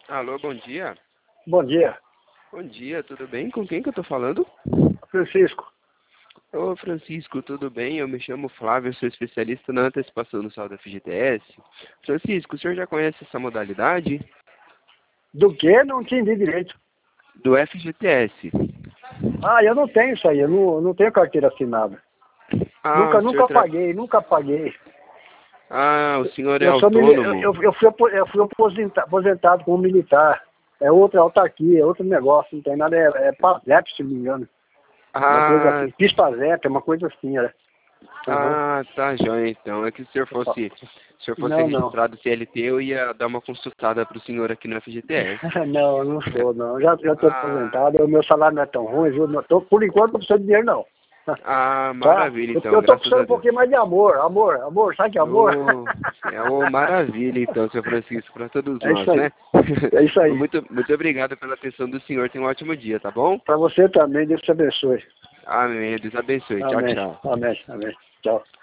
Alô, bom dia. Bom dia, Bom dia, tudo bem? Com quem que eu tô falando? Francisco. Ô, Francisco, tudo bem? Eu me chamo Flávio, sou especialista na antecipação do saldo FGTS. Francisco, o senhor já conhece essa modalidade? Do que? Não entendi direito. Do FGTS. Ah, eu não tenho isso aí, eu não tenho carteira assinada. Ah, Nunca, o senhor nunca paguei, nunca paguei. Ah, o senhor é Eu sou autônomo? eu fui aposentado como militar. É outra autarquia, é outro negócio, não tem nada, é PASEP, se não me engano. Uma coisa Ah, assim, PIS-PASEP, é uma coisa assim, né? Uhum. tá joia então. É que se o senhor fosse Não, não. registrado CLT, eu ia dar uma consultada pro senhor aqui no FGTS. Não, eu não sou, não. Já estou Ah, aposentado, o meu salário não é tão ruim, viu? Por enquanto não preciso de dinheiro, não. Tá? maravilha então, Eu tô graças precisando a um Deus. pouquinho mais de amor, sabe que é amor? Maravilha, então, seu Francisco, para todos É isso nós, aí, né? é isso aí. Muito obrigado pela atenção do senhor. Tenha um ótimo dia, tá bom? Para você também, Deus te abençoe. Amém. Deus abençoe. Tchau, Amém, tchau. amém, amém. Tchau.